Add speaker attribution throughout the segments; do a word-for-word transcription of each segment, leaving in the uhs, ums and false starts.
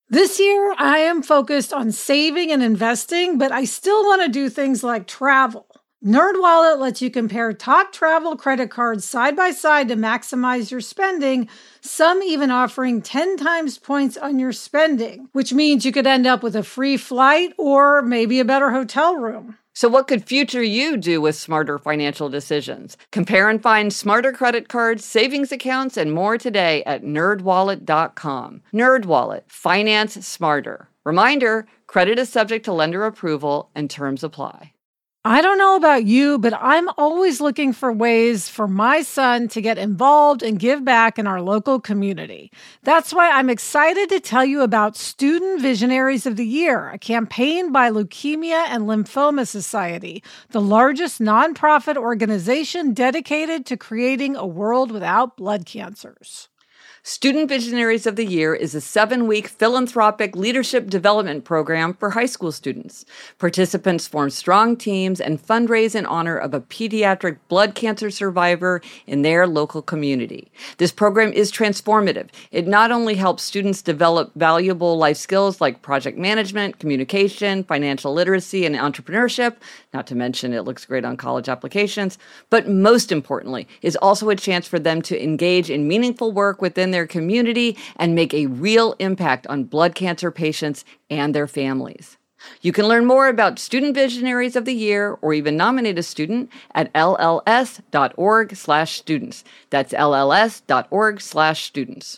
Speaker 1: This year, I am focused on saving and investing, but I still want to do things like travel. NerdWallet lets you compare top travel credit cards side by side to maximize your spending, some even offering ten times points on your spending, which means you could end up with a free flight or maybe a better hotel room.
Speaker 2: So what could future you do with smarter financial decisions? Compare and find smarter credit cards, savings accounts, and more today at nerd wallet dot com. NerdWallet. Finance smarter. Reminder, credit is subject to lender approval and terms apply.
Speaker 1: I don't know about you, but I'm always looking for ways for my son to get involved and give back in our local community. That's why I'm excited to tell you about Student Visionaries of the Year, a campaign by Leukemia and Lymphoma Society, the largest nonprofit organization dedicated to creating a world without blood cancers.
Speaker 2: Student Visionaries of the Year is a seven-week philanthropic leadership development program for high school students. Participants form strong teams and fundraise in honor of a pediatric blood cancer survivor in their local community. This program is transformative. It not only helps students develop valuable life skills like project management, communication, financial literacy, and entrepreneurship, not to mention it looks great on college applications, but most importantly, is also a chance for them to engage in meaningful work within their community and make a real impact on blood cancer patients and their families. You can learn more about Student Visionaries of the Year or even nominate a student at L L S dot org slash students. That's L L S dot org slash students.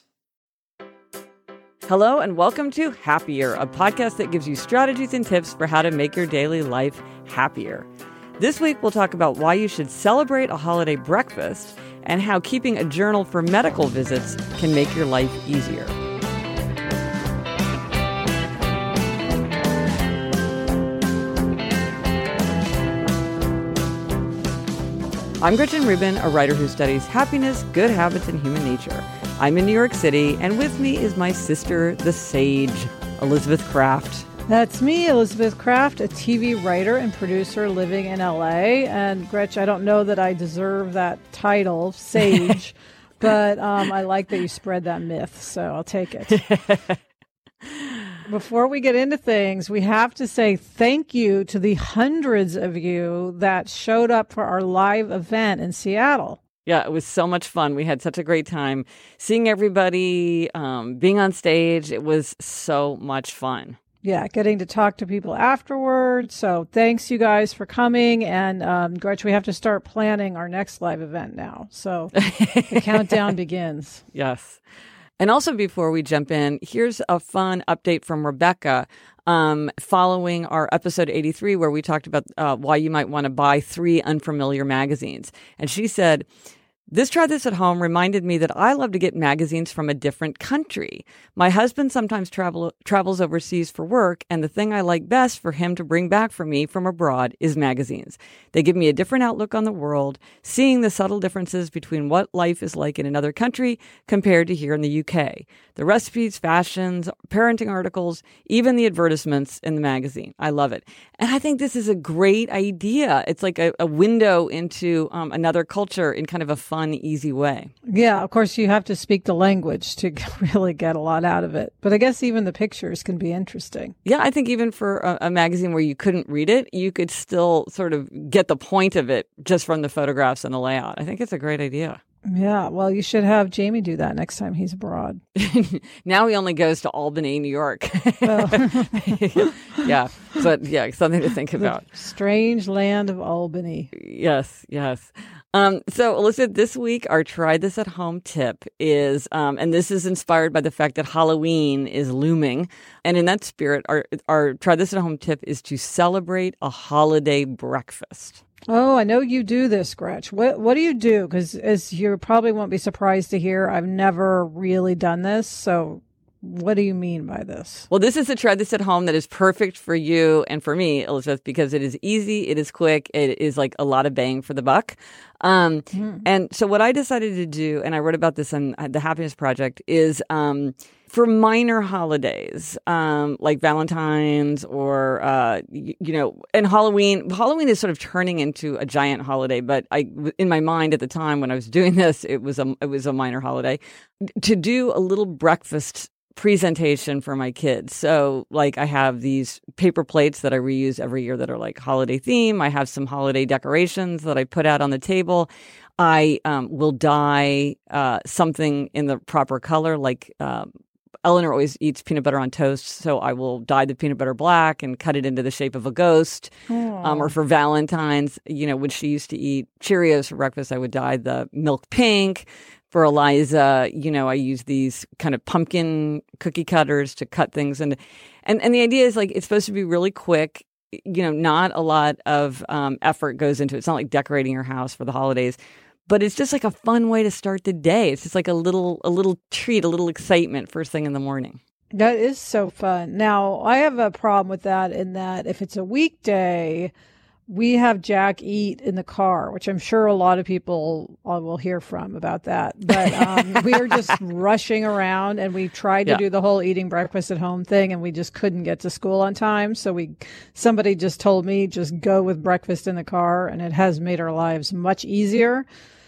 Speaker 2: Hello and welcome to Happier, a podcast that gives you strategies and tips for how to make your daily life happier. This week we'll talk about why you should celebrate a holiday breakfast and how keeping a journal for medical visits can make your life easier. I'm Gretchen Rubin, a writer who studies happiness, good habits, and human nature. I'm in New York City, and with me is my sister, the sage, Elizabeth Craft.
Speaker 1: That's me, Elizabeth Craft, a T V writer and producer living in L A. And Gretch, I don't know that I deserve that title, sage, but um, I like that you spread that myth, so I'll take it. Before we get into things, we have to say thank you to the hundreds of you that showed up for our live event in Seattle.
Speaker 2: Yeah, it was so much fun. We had such a great time seeing everybody, um, being on stage. It was so much fun.
Speaker 1: Yeah, getting to talk to people afterwards. So thanks, you guys, for coming. And um, Gretchen, we have to start planning our next live event now. So the countdown begins.
Speaker 2: Yes. And also before we jump in, here's a fun update from Rebecca um, following our episode eighty-three, where we talked about uh, why you might want to buy three unfamiliar magazines. And she said, "This Try This at Home reminded me that I love to get magazines from a different country. My husband sometimes travel, travels overseas for work, and the thing I like best for him to bring back for me from abroad is magazines. They give me a different outlook on the world, seeing the subtle differences between what life is like in another country compared to here in the U K. The recipes, fashions, parenting articles, even the advertisements in the magazine. I love it." And I think this is a great idea. It's like a, a window into um, another culture in kind of a fun, easy way.
Speaker 1: Yeah, of course, you have to speak the language to really get a lot out of it. But I guess even the pictures can be interesting.
Speaker 2: Yeah, I think even for a, a magazine where you couldn't read it, you could still sort of get the point of it just from the photographs and the layout. I think it's a great idea.
Speaker 1: Yeah, well, you should have Jamie do that next time he's abroad.
Speaker 2: Now he only goes to Albany, New York.
Speaker 1: Oh.
Speaker 2: Yeah, but yeah, something to think about.
Speaker 1: The strange land of Albany.
Speaker 2: Yes, yes. Um, so, Elizabeth, this week our Try This at Home tip is, um, and this is inspired by the fact that Halloween is looming. And in that spirit, our, our Try This at Home tip is to celebrate a holiday breakfast.
Speaker 1: Oh, I know you do this, Gretch. What what do you do? Because as you probably won't be surprised to hear, I've never really done this. So what do you mean by this?
Speaker 2: Well, this is a Try This at Home that is perfect for you and for me, Elizabeth, because it is easy, it is quick, it is like a lot of bang for the buck. Um, mm. And so what I decided to do, and I wrote about this on the Happiness Project, is um, for minor holidays, um, like Valentine's or, uh, you, you know, and Halloween. Halloween is sort of turning into a giant holiday, but I, in my mind at the time when I was doing this, it was a, it was a minor holiday. To do a little breakfast presentation for my kids. So like I have these paper plates that I reuse every year that are like holiday theme. I have some holiday decorations that I put out on the table. I um, will dye uh, something in the proper color, like um, Eleanor always eats peanut butter on toast, so I will dye the peanut butter black and cut it into the shape of a ghost. Um, or for Valentine's, you know, when she used to eat Cheerios for breakfast, I would dye the milk pink. For Eliza, you know, I use these kind of pumpkin cookie cutters to cut things. And and, and the idea is like it's supposed to be really quick. You know, not a lot of um, effort goes into it. It's not like decorating your house for the holidays. But it's just like a fun way to start the day. It's just like a little a little treat, a little excitement first thing in the morning.
Speaker 1: That is so fun. Now, I have a problem with that in that if it's a weekday, we have Jack eat in the car, which I'm sure a lot of people will hear from about that. But um, we are just rushing around, and we tried to yeah. do the whole eating breakfast at home thing, and we just couldn't get to school on time. So we, somebody just told me, just go with breakfast in the car, and it has made our lives much easier.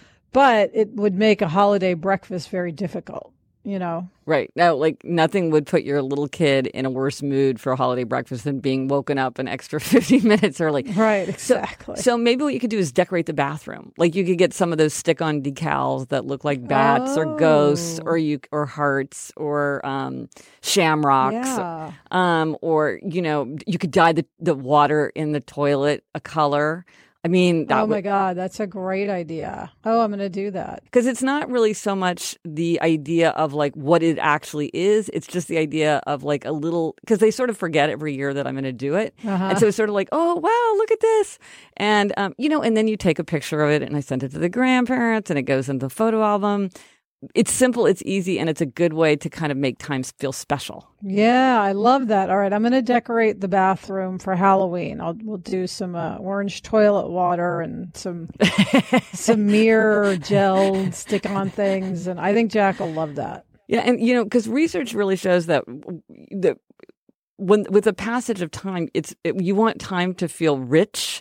Speaker 1: But it would make a holiday breakfast very difficult, you know?
Speaker 2: Right. Now, like nothing would put your little kid in a worse mood for a holiday breakfast than being woken up an extra fifty minutes early.
Speaker 1: Right, exactly.
Speaker 2: So, so maybe what you could do is decorate the bathroom. Like you could get some of those stick-on decals that look like bats oh. or ghosts or you or hearts or um, shamrocks.
Speaker 1: Yeah.
Speaker 2: Um, or, you know, you could dye the, the water in the toilet a color. I mean, that
Speaker 1: oh my
Speaker 2: would,
Speaker 1: God, that's a great idea. Oh, I'm going to do that.
Speaker 2: Because it's not really so much the idea of like what it actually is. It's just the idea of like a little, because they sort of forget every year that I'm going to do it. Uh-huh. And so it's sort of like, oh, wow, look at this. And, um, you know, and then you take a picture of it and I send it to the grandparents and it goes into the photo album. It's simple, it's easy, and it's a good way to kind of make times feel special.
Speaker 1: Yeah, I love that. All right, I'm going to decorate the bathroom for Halloween. I'll we'll do some uh, orange toilet water and some some mirror gel stick-on things, and I think Jack will love that.
Speaker 2: Yeah, and you know, because research really shows that that when with the passage of time, it's it, you want time to feel rich.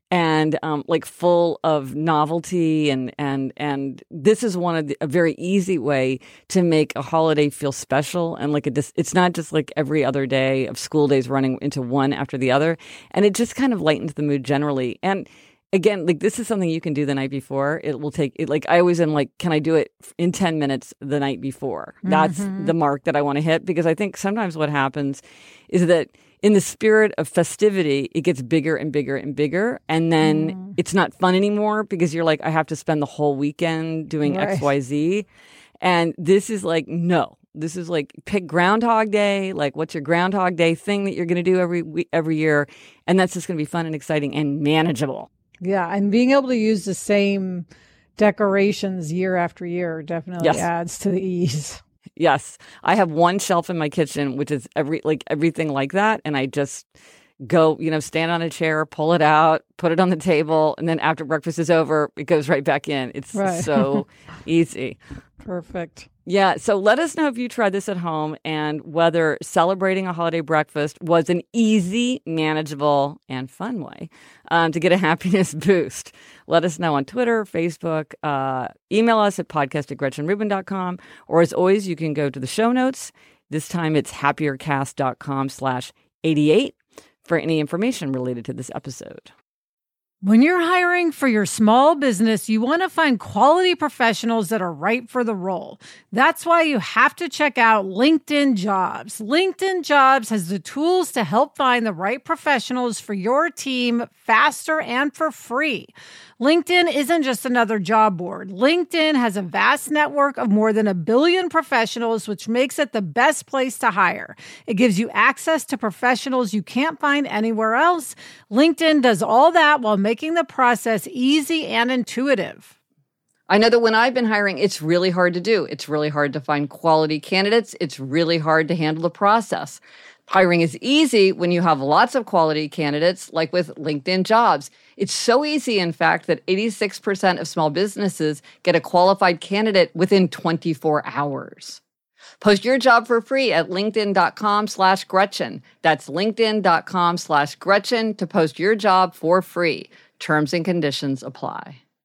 Speaker 2: And um, like full of novelty, and and and this is one of the, a very easy way to make a holiday feel special. And like a, it's not just like every other day of school days running into one after the other, and it just kind of lightens the mood generally. And again, like this is something you can do the night before. It will take it. Like I always am like, can I do it in ten minutes the night before? That's mm-hmm. the mark that I want to hit, because I think sometimes what happens is that in the spirit of festivity, it gets bigger and bigger and bigger. And then mm. it's not fun anymore because you're like, I have to spend the whole weekend doing right. X, Y, Z. And this is like, no, this is like pick Groundhog Day. Like what's your Groundhog Day thing that you're going to do every week, every year. And that's just going to be fun and exciting and manageable.
Speaker 1: Yeah. And being able to use the same decorations year after year definitely yes. adds to the ease.
Speaker 2: Yes. I have one shelf in my kitchen, which is every like everything like that. And I just go, you know, stand on a chair, pull it out, put it on the table. And then after breakfast is over, it goes right back in. It's right. so easy.
Speaker 1: Perfect.
Speaker 2: Yeah. So let us know if you tried this at home and whether celebrating a holiday breakfast was an easy, manageable, and fun way um, to get a happiness boost. Let us know on Twitter, Facebook, uh, email us at podcast at gretchen rubin dot com. Or as always, you can go to the show notes. This time it's happiercast.com slash 88 for any information related to this episode.
Speaker 1: When you're hiring for your small business, you want to find quality professionals that are right for the role. That's why you have to check out LinkedIn Jobs. LinkedIn Jobs has the tools to help find the right professionals for your team faster and for free. LinkedIn isn't just another job board. LinkedIn has a vast network of more than a billion professionals, which makes it the best place to hire. It gives you access to professionals you can't find anywhere else. LinkedIn does all that while making the process easy and intuitive.
Speaker 2: I know that when I've been hiring, it's really hard to do. It's really hard to find quality candidates. It's really hard to handle the process. Hiring is easy when you have lots of quality candidates, like with LinkedIn Jobs. It's so easy, in fact, that eighty-six percent of small businesses get a qualified candidate within twenty-four hours. Post your job for free at linkedin.com slash Gretchen. That's linkedin.com slash Gretchen to post your job for free. Terms and conditions apply.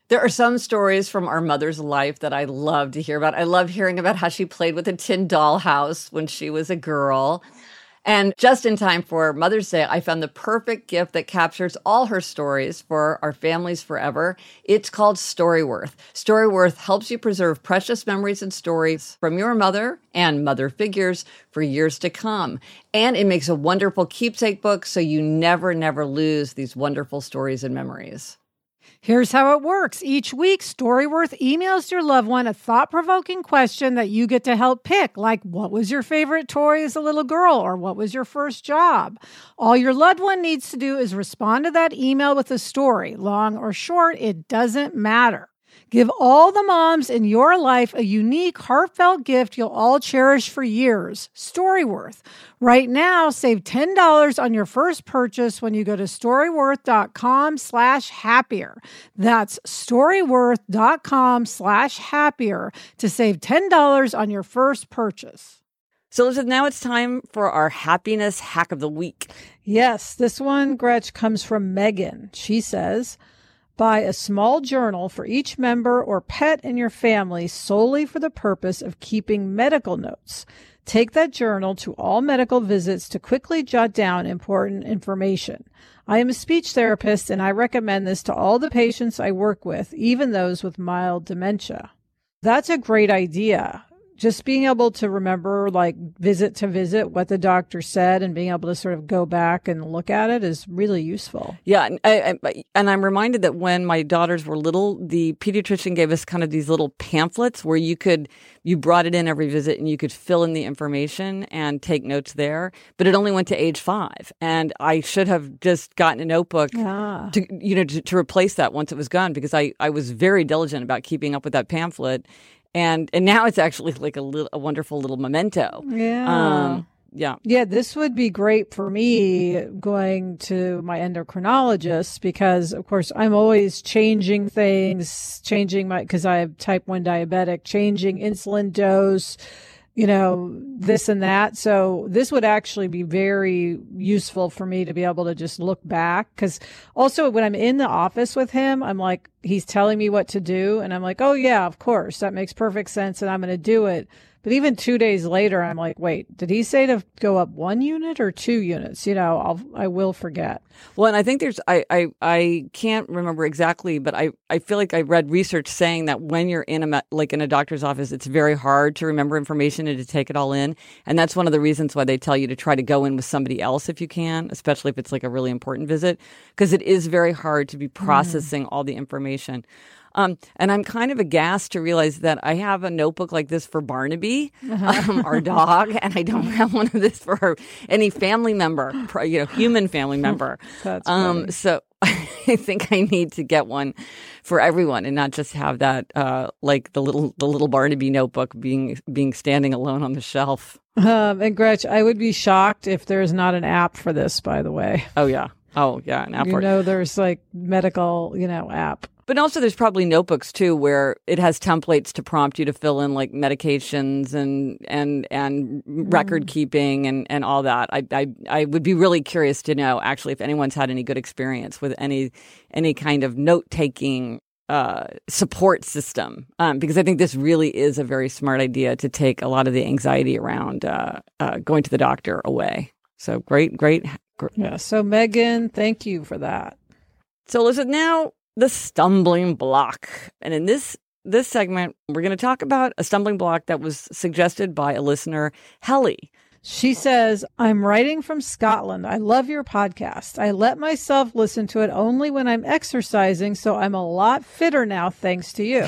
Speaker 2: There are some stories from our mother's life that I love to hear about. I love hearing about how she played with a tin dollhouse when she was a girl. And just in time for Mother's Day, I found the perfect gift that captures all her stories for our families forever. It's called Storyworth. Storyworth helps you preserve precious memories and stories from your mother and mother figures for years to come. And it makes a wonderful keepsake book so you never, never lose these wonderful stories and memories.
Speaker 3: Here's how it works. Each week, Storyworth emails your loved one a thought-provoking question that you get to help pick, like what was your favorite toy as a little girl, or what was your first job? All your loved one needs to do is respond to that email with a story. Long or short, it doesn't matter. Give all the moms in your life a unique, heartfelt gift you'll all cherish for years. Storyworth. Right now, save ten dollars on your first purchase when you go to storyworth.com slash happier. That's storyworth.com slash happier to save ten dollars on your first purchase.
Speaker 2: So, Elizabeth, now it's time for our happiness hack of the week.
Speaker 1: Yes, this one, Gretch, comes from Megan. She says, buy a small journal for each member or pet in your family solely for the purpose of keeping medical notes. Take that journal to all medical visits to quickly jot down important information. I am a speech therapist, and I recommend this to all the patients I work with, even those with mild dementia. That's a great idea. Just being able to remember, like visit to visit, what the doctor said and being able to sort of go back and look at it is really useful.
Speaker 2: Yeah. And, I, I, and I'm reminded that when my daughters were little, the pediatrician gave us kind of these little pamphlets where you could, you brought it in every visit and you could fill in the information and take notes there. But it only went to age five. And I should have just gotten a notebook
Speaker 1: Ah.
Speaker 2: to, you know, to, to replace that once it was gone, because I, I was very diligent about keeping up with that pamphlet. And and now it's actually like a little, a wonderful little memento.
Speaker 1: Yeah.
Speaker 2: Um, yeah.
Speaker 1: Yeah, this would be great for me going to my endocrinologist because, of course, I'm always changing things, changing my, because I have type one diabetic, changing insulin dose, you know, this and that. So this would actually be very useful for me to be able to just look back. Because also when I'm in the office with him, I'm like, he's telling me what to do. And I'm like, oh, yeah, of course, that makes perfect sense. And I'm going to do it. But even two days later, I'm like, wait, did he say to go up one unit or two units? You know, I'll, I will forget.
Speaker 2: Well, and I think there's, I, I, I can't remember exactly, but I, I feel like I read research saying that when you're in a, like in a doctor's office, it's very hard to remember information and to take it all in. And that's one of the reasons why they tell you to try to go in with somebody else if you can, especially if it's like a really important visit, because it is very hard to be processing mm. all the information. Um, and I'm kind of aghast to realize that I have a notebook like this for Barnaby, uh-huh. um, our dog, and I don't have one of this for any family member, you know, human family member.
Speaker 1: That's
Speaker 2: um,
Speaker 1: funny.
Speaker 2: So I think I need to get one for everyone and not just have that, uh, like the little the little Barnaby notebook being being standing alone on the shelf.
Speaker 1: Um, and Gretch, I would be shocked if there's not an app for this, by the way.
Speaker 2: Oh, yeah. Oh, yeah. An app
Speaker 1: you
Speaker 2: for
Speaker 1: know, there's like medical, you know, app.
Speaker 2: But also there's probably notebooks too where it has templates to prompt you to fill in like medications and and and mm. record keeping and, and all that. I, I I would be really curious to know actually if anyone's had any good experience with any any kind of note taking uh, support system, um, because I think this really is a very smart idea to take a lot of the anxiety around uh, uh, going to the doctor away. So great, great. great.
Speaker 1: Yeah. So Megan, thank you for that.
Speaker 2: So Elizabeth, now the stumbling block. And in this this segment, we're going to talk about a stumbling block that was suggested by a listener, Helly.
Speaker 1: She says, I'm writing from Scotland. I love your podcast. I let myself listen to it only when I'm exercising, so I'm a lot fitter now thanks to you.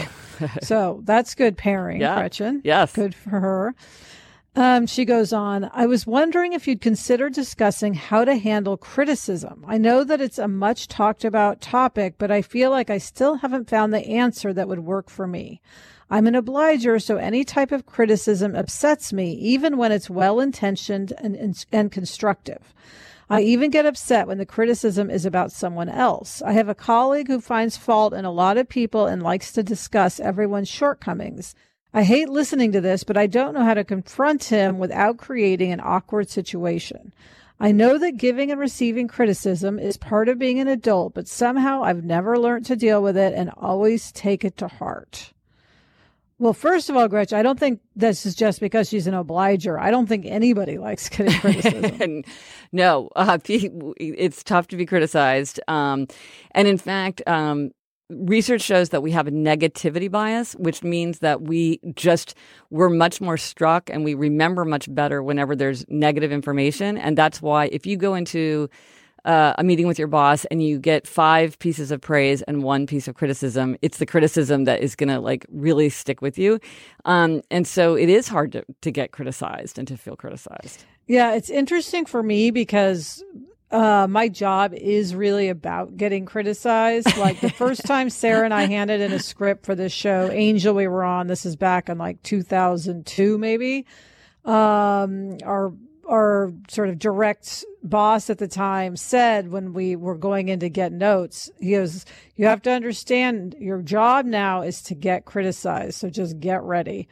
Speaker 1: So that's good pairing,
Speaker 2: yeah.
Speaker 1: Gretchen.
Speaker 2: Yes.
Speaker 1: Good for her. Um, she goes on, I was wondering if you'd consider discussing how to handle criticism. I know that it's a much talked about topic, but I feel like I still haven't found the answer that would work for me. I'm an obliger, so any type of criticism upsets me, even when it's well-intentioned and, and, and constructive. I even get upset when the criticism is about someone else. I have a colleague who finds fault in a lot of people and likes to discuss everyone's shortcomings. I hate listening to this, but I don't know how to confront him without creating an awkward situation. I know that giving and receiving criticism is part of being an adult, but somehow I've never learned to deal with it and always take it to heart. Well, first of all, Gretch, I don't think this is just because she's an obliger. I don't think anybody likes getting criticism.
Speaker 2: No, uh, it's tough to be criticized. Um, and in fact, um, research shows that we have a negativity bias, which means that we just, we're much more struck and we remember much better whenever there's negative information. And that's why if you go into Uh, a meeting with your boss and you get five pieces of praise and one piece of criticism, it's the criticism that is going to like really stick with you. Um, and so it is hard to, to get criticized and to feel criticized.
Speaker 1: Yeah, it's interesting for me because uh, my job is really about getting criticized. Like the first time Sarah and I handed in a script for this show, Angel, we were on, this is back in like two thousand two, maybe. Um, our Our sort of direct boss at the time said when we were going in to get notes, he goes, you have to understand your job now is to get criticized. So just get ready.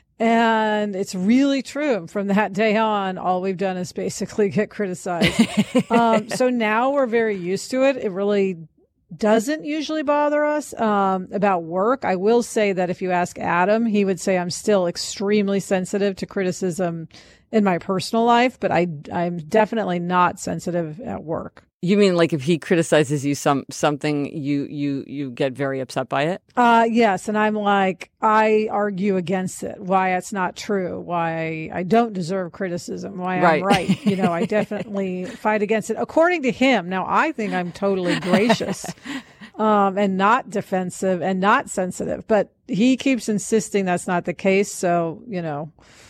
Speaker 1: And it's really true. And from that day on, all we've done is basically get criticized. um, so now we're very used to it. It really doesn't usually bother us. Um, about work, I will say that if you ask Adam, he would say I'm still extremely sensitive to criticism in my personal life, but I, I'm definitely not sensitive at work.
Speaker 2: You mean like if he criticizes you some something, you you you get very upset by it?
Speaker 1: Uh, yes, and I'm like, I argue against it, why it's not true, why I don't deserve criticism, why
Speaker 2: right.
Speaker 1: I'm right. You know, I definitely fight against it. According to him, now I think I'm totally gracious um, and not defensive and not sensitive, but he keeps insisting that's not the case. So, you know,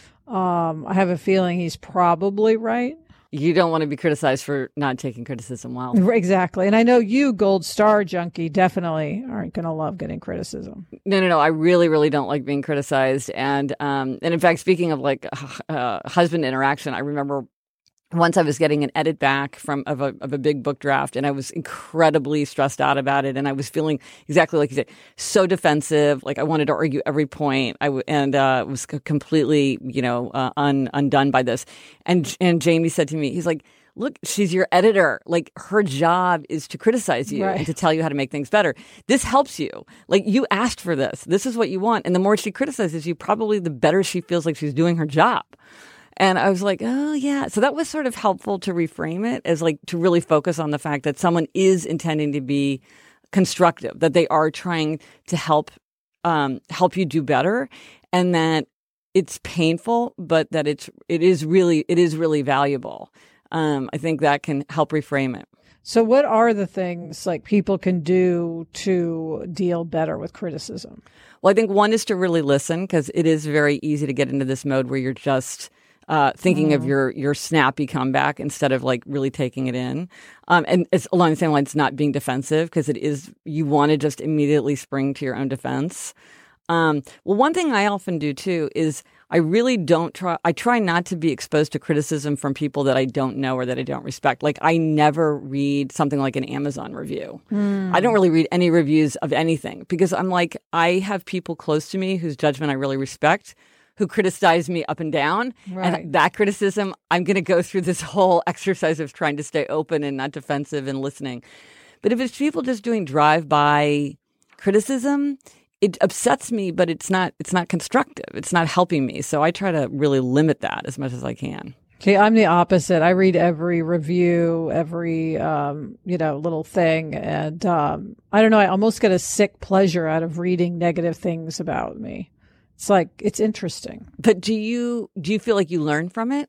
Speaker 1: um, I have a feeling he's probably right.
Speaker 2: You don't want to be criticized for not taking criticism well.
Speaker 1: Exactly. And I know you, Gold Star junkie, definitely aren't going to love getting criticism.
Speaker 2: No, no, no. I really, really don't like being criticized. And um, and in fact, speaking of like uh, husband interaction, I remember once I was getting an edit back from of a of a big book draft, and I was incredibly stressed out about it, and I was feeling exactly like you said, so defensive. Like I wanted to argue every point. I w- and uh, was completely, you know, uh, un- undone by this. And and Jamie said to me, he's like, "Look, she's your editor. Like her job is to criticize you
Speaker 1: right.
Speaker 2: and to tell you how to make things better. This helps you. Like you asked for this. This is what you want. And the more she criticizes you, probably the better she feels like she's doing her job." And I was like, oh, yeah. So that was sort of helpful to reframe it as like to really focus on the fact that someone is intending to be constructive, that they are trying to help um, help you do better, and that it's painful, but that it's it is really it is really valuable. Um, I think that can help reframe it.
Speaker 1: So what are the things like people can do to deal better with criticism?
Speaker 2: Well, I think one is to really listen, because it is very easy to get into this mode where you're just Uh, thinking mm. of your your snappy comeback instead of like really taking it in. Um, and it's along the same lines, not being defensive, because it is, you want to just immediately spring to your own defense. Um, well, one thing I often do too is I really don't try, I try not to be exposed to criticism from people that I don't know or that I don't respect. Like I never read something like an Amazon review. Mm. I don't really read any reviews of anything, because I'm like, I have people close to me whose judgment I really respect, who criticize me up and down.
Speaker 1: Right.
Speaker 2: And that criticism, I'm going to go through this whole exercise of trying to stay open and not defensive and listening. But if it's people just doing drive-by criticism, it upsets me, but it's not it's not constructive. It's not helping me. So I try to really limit that as much as I can.
Speaker 1: Okay, I'm the opposite. I read every review, every, um, you know, little thing. And um, I don't know, I almost get a sick pleasure out of reading negative things about me. It's like, it's interesting.
Speaker 2: But do you do you feel like you learn from it?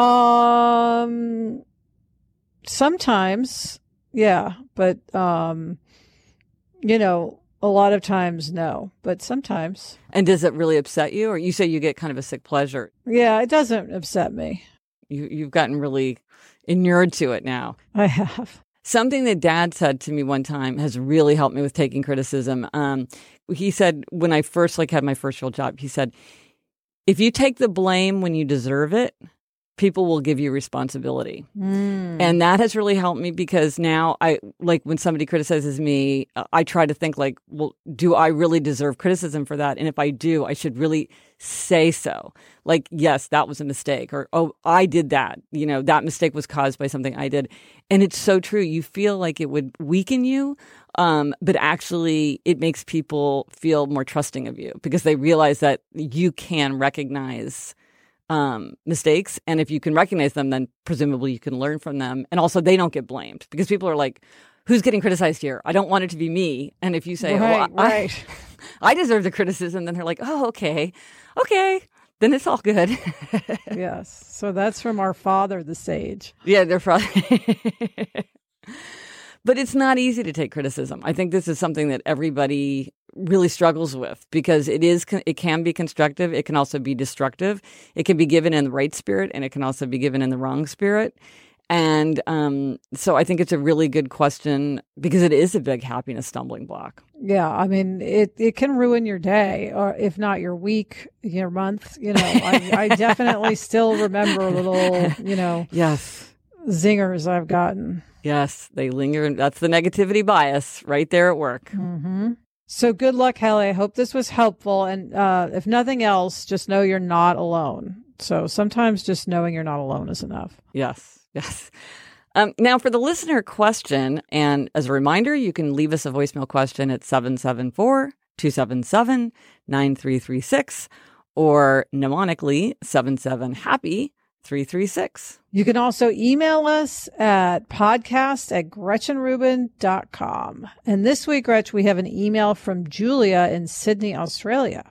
Speaker 1: Um, sometimes, yeah. But, um, you know, a lot of times, no. But sometimes.
Speaker 2: And does it really upset you? Or you say you get kind of a sick pleasure?
Speaker 1: Yeah, it doesn't upset me.
Speaker 2: You, you've gotten really inured to it now.
Speaker 1: I have.
Speaker 2: Something that Dad said to me one time has really helped me with taking criticism. Um, he said, when I first like had my first real job, he said, if you take the blame when you deserve it, people will give you responsibility.
Speaker 1: Mm.
Speaker 2: And that has really helped me because now I, like when somebody criticizes me, I try to think like, well, do I really deserve criticism for that? And if I do, I should really say so. Like, yes, that was a mistake, or, oh, I did that. You know, that mistake was caused by something I did. And it's so true. You feel like it would weaken you, um, but actually it makes people feel more trusting of you because they realize that you can recognize Um, mistakes. And if you can recognize them, then presumably you can learn from them. And also they don't get blamed because people are like, who's getting criticized here? I don't want it to be me. And if you say,
Speaker 1: right,
Speaker 2: oh, I,
Speaker 1: right.
Speaker 2: I deserve the criticism, then they're like, oh, okay, okay, then it's all good.
Speaker 1: Yes. So that's from our father, the sage.
Speaker 2: Yeah, they're probably... But it's not easy to take criticism. I think this is something that everybody really struggles with because it is, it can be constructive. It can also be destructive. It can be given in the right spirit and it can also be given in the wrong spirit. And um, so I think it's a really good question because it is a big happiness stumbling block.
Speaker 1: Yeah. I mean, it, it can ruin your day or if not your week, your month. You know, I, I definitely still remember little, you know,
Speaker 2: yes,
Speaker 1: zingers I've gotten.
Speaker 2: Yes, they linger. And that's the negativity bias right there at work.
Speaker 1: Mm-hmm. So good luck, Hallie. I hope this was helpful. And uh, if nothing else, just know you're not alone. So sometimes just knowing you're not alone is enough.
Speaker 2: Yes, yes. Um, now for the listener question, and as a reminder, you can leave us a voicemail question at seven seven four, two seven seven, nine three three six or mnemonically seven seven happy three three six.
Speaker 1: You can also email us at podcast at gretchen rubin dot com. And this week, Gretch, we have an email from Julia in Sydney, Australia.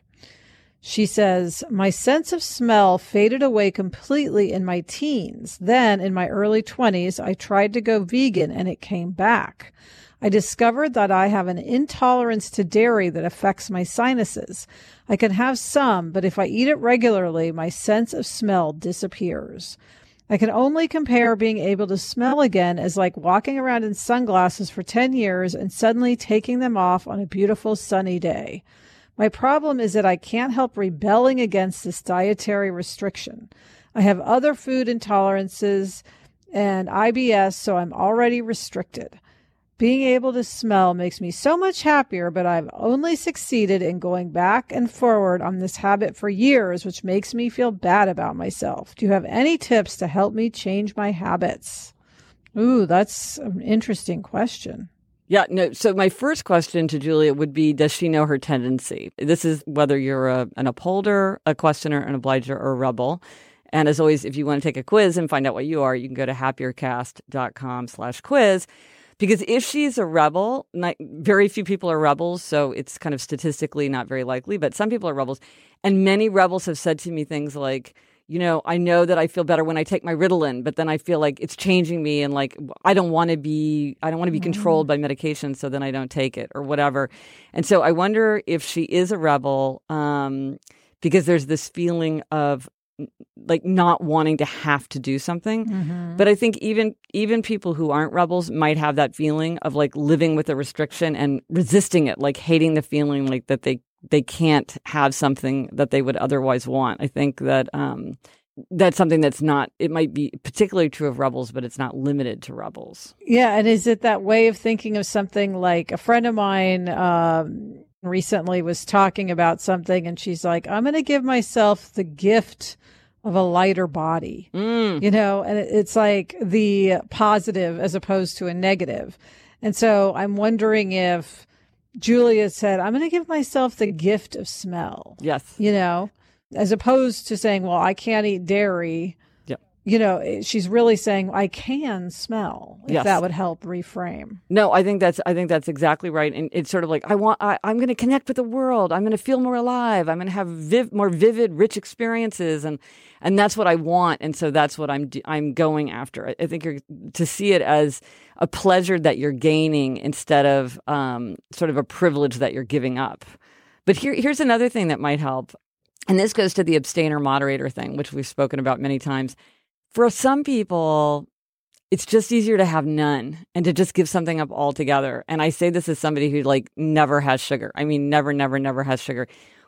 Speaker 1: She says, my sense of smell faded away completely in my teens. Then in my early twenties, I tried to go vegan and it came back. I discovered that I have an intolerance to dairy that affects my sinuses. I can have some, but if I eat it regularly, my sense of smell disappears. I can only compare being able to smell again as like walking around in sunglasses for ten years and suddenly taking them off on a beautiful sunny day. My problem is that I can't help rebelling against this dietary restriction. I have other food intolerances and I B S, so I'm already restricted. Being able to smell makes me so much happier, but I've only succeeded in going back and forward on this habit for years, which makes me feel bad about myself. Do you have any tips to help me change my habits? Ooh, that's an interesting question.
Speaker 2: Yeah, no. So my first question to Julia would be, does she know her tendency? This is whether you're a, an upholder, a questioner, an obliger, or a rebel. And as always, if you want to take a quiz and find out what you are, you can go to happiercast.com slash quiz. Because if she's a rebel, not, very few people are rebels, so it's kind of statistically not very likely, but some people are rebels. And many rebels have said to me things like, you know, I know that I feel better when I take my Ritalin, but then I feel like it's changing me and like I don't want to be I don't want to be mm-hmm. controlled by medication, so then I don't take it or whatever. And so I wonder if she is a rebel um, because there's this feeling of like not wanting to have to do something. Mm-hmm. But I think even even people who aren't rebels might have that feeling of like living with a restriction and resisting it, like hating the feeling like that they they can't have something that they would otherwise want. I think that um, that's something that's not, it might be particularly true of rebels, but it's not limited to rebels.
Speaker 1: Yeah. And is it that way of thinking of something like a friend of mine um, recently was talking about something and she's like, I'm going to give myself the gift of a lighter body, mm. you know, and it's like the positive as opposed to a negative. And so I'm wondering if Julia said, I'm going to give myself the gift of smell.
Speaker 2: Yes.
Speaker 1: You know, as opposed to saying, well, I can't eat dairy.
Speaker 2: Yep.
Speaker 1: You know, she's really saying I can smell, if
Speaker 2: yes.
Speaker 1: that would help reframe.
Speaker 2: No, I think that's I think that's exactly right. And it's sort of like I want I, I'm going to connect with the world. I'm going to feel more alive. I'm going to have viv- more vivid, rich experiences, and and that's what I want. And so that's what I'm I'm going after. I, I think you're to see it as a pleasure that you're gaining instead of um, sort of a privilege that you're giving up. But here here's another thing that might help, and this goes to the abstainer moderator thing, which we've spoken about many times. For some people, it's just easier to have none and to just give something up altogether. And I say this as somebody who like never has sugar. I mean, never, never, never has sugar.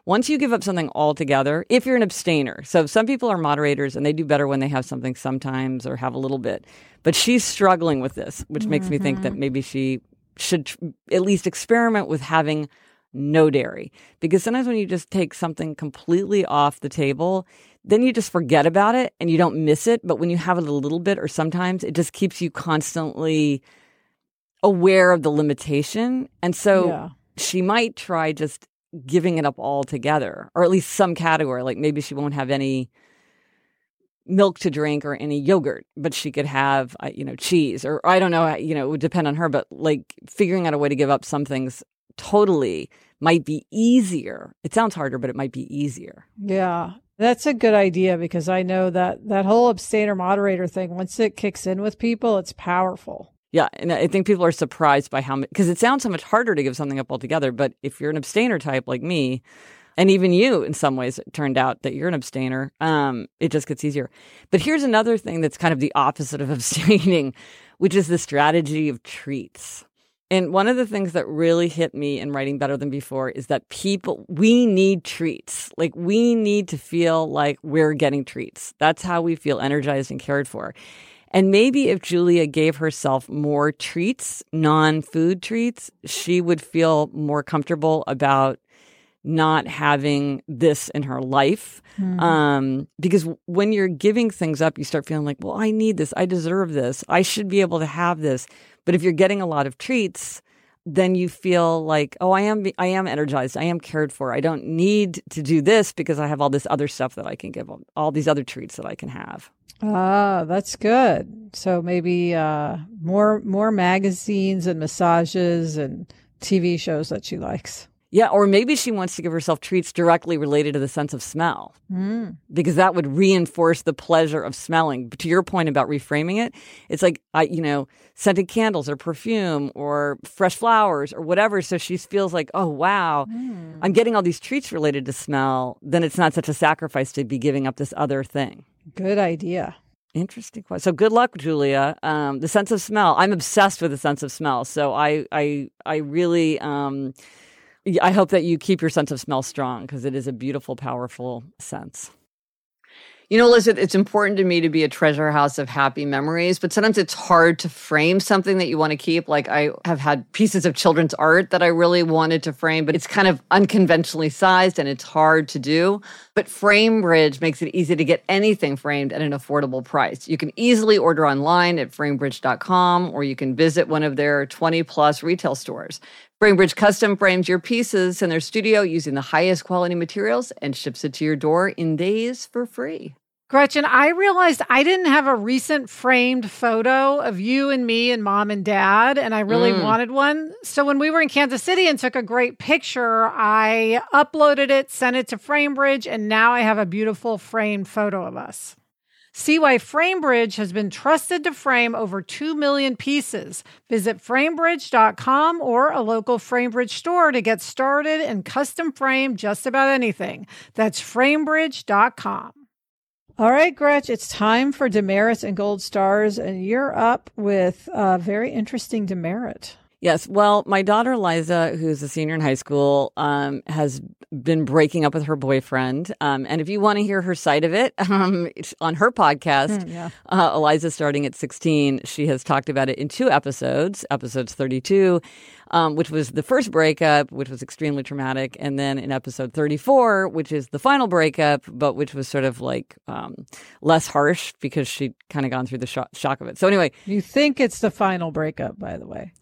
Speaker 2: once you give up something altogether, if you're an abstainer, so some people are moderators and they do better when they have something sometimes or have a little bit, but she's struggling with this, which mm-hmm. makes me think that maybe she should at least experiment with having no dairy. Because sometimes when you just take something completely off the table, then you just forget about it and you don't miss it. But when you have it a little bit, or sometimes it just keeps you constantly aware of the limitation. And so yeah. she might try just giving it up altogether, or at least some category. Like maybe she won't have any milk to drink or any yogurt, but she could have, uh, you know, cheese, or I don't know, you know, it would depend on her. But like figuring out a way to give up some things totally might be easier. It sounds harder, but it might be easier.
Speaker 1: Yeah, that's a good idea, because I know that that whole abstainer moderator thing, once it kicks in with people, it's powerful.
Speaker 2: Yeah, and I think people are surprised by how much, because it sounds so much harder to give something up altogether. But if you're an abstainer type like me, and even you, in some ways, it turned out that you're an abstainer, um, it just gets easier. But here's another thing that's kind of the opposite of abstaining, which is the strategy of treats. And one of the things that really hit me in writing Better Than Before is that people, we need treats. Like we need to feel like we're getting treats. That's how we feel energized and cared for. And maybe if Julia gave herself more treats, non-food treats, she would feel more comfortable about not having this in her life. Mm. Um, because when you're giving things up, you start feeling like, well, I need this. I deserve this. I should be able to have this. But if you're getting a lot of treats, then you feel like, oh, I am I am energized. I am cared for. I don't need to do this because I have all this other stuff that I can give, all these other treats that I can have.
Speaker 1: Ah, that's good. So maybe uh, more more magazines and massages and T V shows that she likes.
Speaker 2: Yeah, or maybe she wants to give herself treats directly related to the sense of smell, mm. because that would reinforce the pleasure of smelling. But to your point about reframing it, it's like, I, you know, scented candles or perfume or fresh flowers or whatever. So she feels like, oh, wow, mm. I'm getting all these treats related to smell. Then it's not such a sacrifice to be giving up this other thing.
Speaker 1: Good idea.
Speaker 2: Interesting question. So good luck, Julia. Um, the sense of smell. I'm obsessed with the sense of smell. So I, I, I really... Um, I hope that you keep your sense of smell strong, because it is a beautiful, powerful sense. You know, Elizabeth, it's important to me to be a treasure house of happy memories, but sometimes it's hard to frame something that you want to keep. Like I have had pieces of children's art that I really wanted to frame, but it's kind of unconventionally sized and it's hard to do. But FrameBridge makes it easy to get anything framed at an affordable price. You can easily order online at framebridge dot com, or you can visit one of their twenty plus retail stores. FrameBridge custom frames your pieces in their studio using the highest quality materials and ships it to your door in days for free.
Speaker 3: Gretchen, I realized I didn't have a recent framed photo of you and me and mom and dad, and I really mm. wanted one. So when we were in Kansas City and took a great picture, I uploaded it, sent it to FrameBridge, and now I have a beautiful framed photo of us. See why FrameBridge has been trusted to frame over two million pieces. Visit framebridge dot com or a local FrameBridge store to get started and custom frame just about anything. That's framebridge dot com.
Speaker 1: All right, Gretch, it's time for demerits and gold stars, and you're up with a very interesting demerit.
Speaker 2: Yes. Well, my daughter, Liza, who's a senior in high school, um, has been breaking up with her boyfriend. Um, and if you want to hear her side of it, um, it's on her podcast, mm, yeah. uh, Eliza Starting at sixteen, she has talked about it in two episodes, episodes thirty-two, um, which was the first breakup, which was extremely traumatic. And then in episode thirty-four, which is the final breakup, but which was sort of like um, less harsh because she'd kind of gone through the sh- shock of it. So anyway.
Speaker 1: You think it's the final breakup, by the way.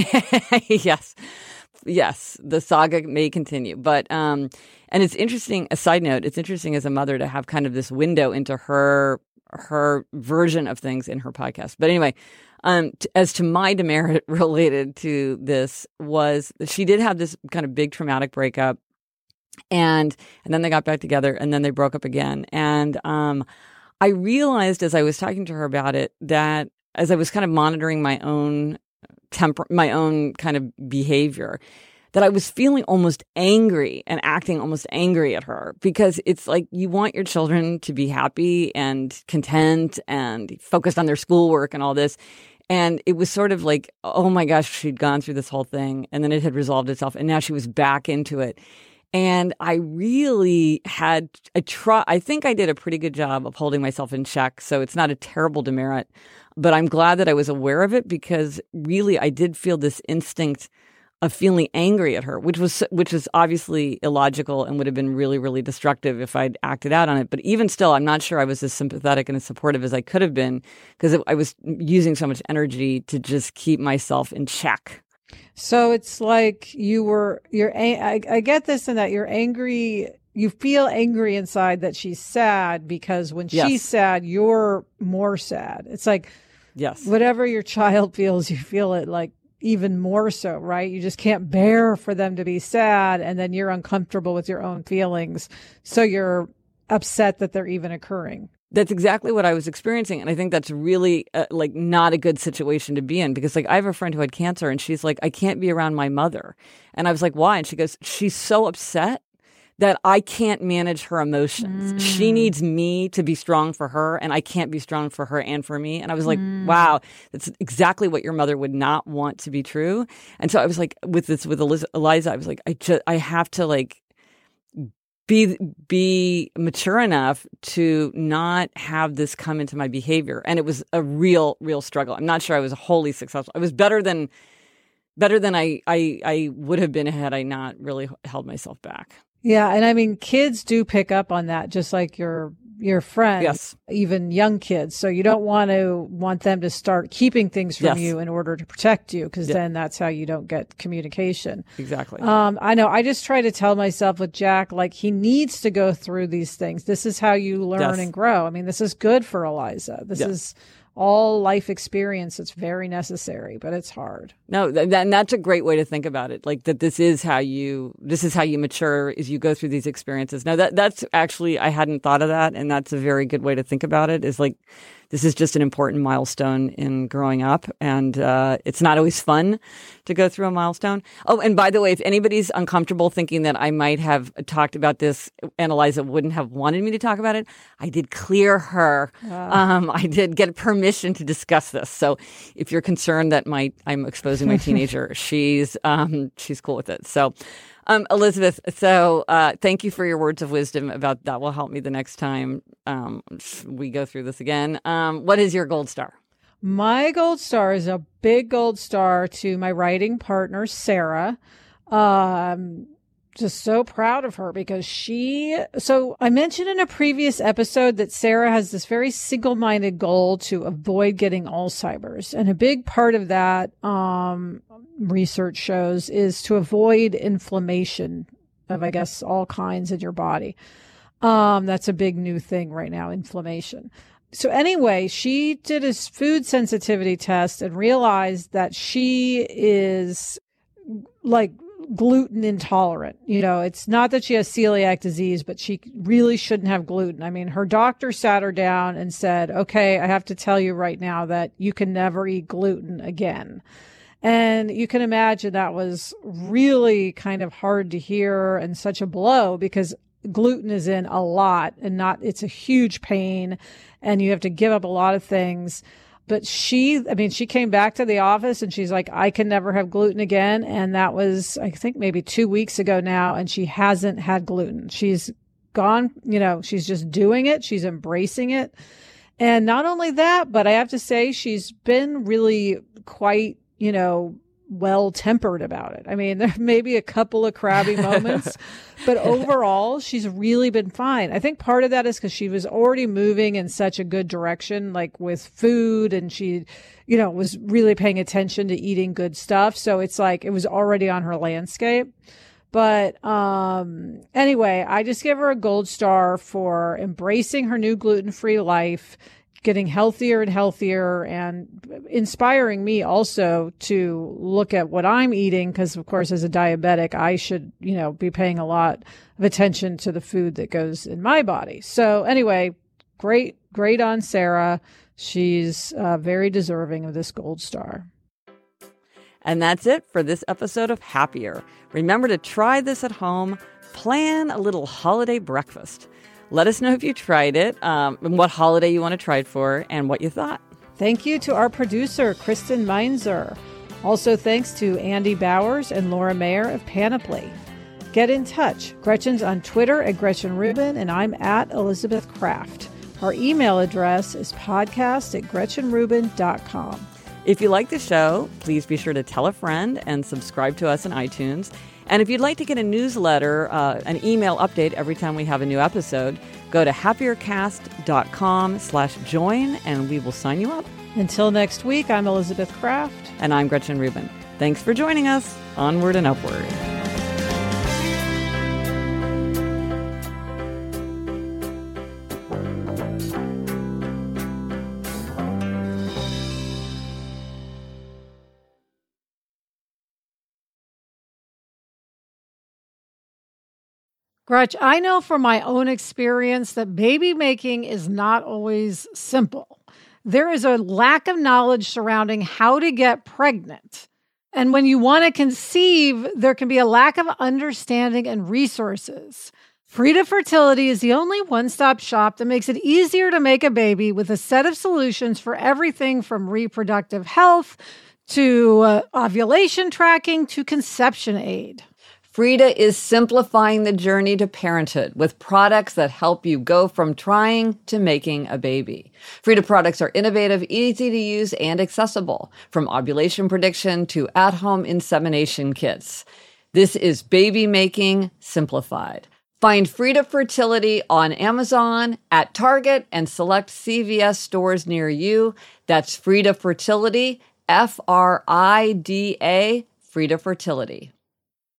Speaker 2: Yes. Yes, the saga may continue. But, um, and it's interesting, a side note, it's interesting as a mother to have kind of this window into her, her version of things in her podcast. But anyway, um, t- as to my demerit related to this was she did have this kind of big traumatic breakup, and, and then they got back together, and then they broke up again. And, um, I realized as I was talking to her about it that as I was kind of monitoring my own temper, my own kind of behavior, that I was feeling almost angry and acting almost angry at her, because it's like you want your children to be happy and content and focused on their schoolwork and all this. And it was sort of like, oh my gosh, she'd gone through this whole thing and then it had resolved itself and now she was back into it. And I really had a try. I think I did a pretty good job of holding myself in check. So it's not a terrible demerit, but I'm glad that I was aware of it, because really I did feel this instinct of feeling angry at her, which was which is obviously illogical and would have been really, really destructive if I'd acted out on it. But even still, I'm not sure I was as sympathetic and as supportive as I could have been, because I was using so much energy to just keep myself in check.
Speaker 1: So it's like you were, you're, I, I get this in that you're angry, you feel angry inside that she's sad, because when
Speaker 2: Yes.
Speaker 1: she's sad, you're more sad. It's like,
Speaker 2: Yes.
Speaker 1: whatever your child feels, you feel it like even more so, right? You just can't bear for them to be sad, and then you're uncomfortable with your own feelings. So you're upset that they're even occurring.
Speaker 2: That's exactly what I was experiencing. And I think that's really uh, like not a good situation to be in, because like I have a friend who had cancer and she's like, I can't be around my mother. And I was like, why? And she goes, she's so upset that I can't manage her emotions. Mm. She needs me to be strong for her, and I can't be strong for her and for me. And I was like, mm. wow, that's exactly what your mother would not want to be true. And so I was like, with this, with Eliza, Eliza I was like, I just, I have to like, Be be mature enough to not have this come into my behavior. And it was a real, real struggle. I'm not sure I was wholly successful. I was better than better than I, I, I would have been had I not really held myself back.
Speaker 1: Yeah. And I mean, kids do pick up on that, just like your your friends,
Speaker 2: yes.
Speaker 1: even young kids. So you don't want to want them to start keeping things from
Speaker 2: yes.
Speaker 1: you in order to protect you, because
Speaker 2: yeah.
Speaker 1: then that's how you don't get communication.
Speaker 2: Exactly.
Speaker 1: Um, I know. I just try to tell myself with Jack, like, he needs to go through these things. This is how you learn
Speaker 2: yes.
Speaker 1: and grow. I mean, this is good for Eliza. This
Speaker 2: yeah.
Speaker 1: is all life experience. It's very necessary, but it's hard.
Speaker 2: No, th- and that's a great way to think about it. Like that, this is how you, this is how you mature, is you go through these experiences. Now that, that's actually, I hadn't thought of that. And that's a very good way to think about it, is like, this is just an important milestone in growing up. And uh, it's not always fun to go through a milestone. Oh, and by the way, if anybody's uncomfortable thinking that I might have talked about this and Eliza wouldn't have wanted me to talk about it, I did clear her. Uh. Um, I did get permission to discuss this. So if you're concerned that my I'm exposing my teenager, she's um, she's cool with it. So Um, Elizabeth, so uh, thank you for your words of wisdom about that. Will help me the next time um, we go through this again. Um, what is your gold star?
Speaker 1: My gold star is a big gold star to my writing partner, Sarah. Um, just so proud of her, because she, so I mentioned in a previous episode that Sarah has this very single-minded goal to avoid getting Alzheimer's. And a big part of that, um, research shows, is to avoid inflammation of, I guess, all kinds in your body. Um, that's a big new thing right now, inflammation. So anyway, she did a food sensitivity test and realized that she is like gluten intolerant. You know, it's not that she has celiac disease, but she really shouldn't have gluten. I mean, her doctor sat her down and said, okay, I have to tell you right now that you can never eat gluten again. And you can imagine that was really kind of hard to hear and such a blow, because gluten is in a lot and not, it's a huge pain and you have to give up a lot of things. But she, I mean, she came back to the office and she's like, I can never have gluten again. And that was, I think, maybe two weeks ago now. And she hasn't had gluten. She's gone, you know, she's just doing it. She's embracing it. And not only that, but I have to say, she's been really quite, you know, well-tempered about it. I mean, there may be a couple of crabby moments, but overall, she's really been fine. I think part of that is because she was already moving in such a good direction, like with food, and she, you know, was really paying attention to eating good stuff. So it's like it was already on her landscape. But um, anyway, I just give her a gold star for embracing her new gluten-free life, getting healthier and healthier, and inspiring me also to look at what I'm eating. Because, of course, as a diabetic, I should, you know, be paying a lot of attention to the food that goes in my body. So anyway, great, great on Sarah. She's uh, very deserving of this gold star.
Speaker 2: And that's it for this episode of Happier. Remember to try this at home. Plan a little holiday breakfast. Let us know if you tried it, um, and what holiday you want to try it for, and what you thought.
Speaker 1: Thank you to our producer, Kristen Meinzer. Also thanks to Andy Bowers and Laura Mayer of Panoply. Get in touch. Gretchen's on Twitter at Gretchen Rubin, and I'm at Elizabeth Craft. Our email address is podcast at gretchen rubin dot com.
Speaker 2: If you like the show, please be sure to tell a friend and subscribe to us on iTunes. And if you'd like to get a newsletter, uh, an email update every time we have a new episode, go to happiercast.com slash join, and we will sign you up.
Speaker 1: Until next week, I'm Elizabeth Craft.
Speaker 2: And I'm Gretchen Rubin. Thanks for joining us. Onward and upward.
Speaker 3: Gretch, I know from my own experience that baby making is not always simple. There is a lack of knowledge surrounding how to get pregnant. And when you want to conceive, there can be a lack of understanding and resources. Frida Fertility is the only one-stop shop that makes it easier to make a baby with a set of solutions for everything from reproductive health to uh, ovulation tracking to conception aid.
Speaker 2: Frida is simplifying the journey to parenthood with products that help you go from trying to making a baby. Frida products are innovative, easy to use, and accessible, from ovulation prediction to at-home insemination kits. This is baby making simplified. Find Frida Fertility on Amazon, at Target, and select C V S stores near you. That's Frida Fertility, F R I D A, Frida Fertility.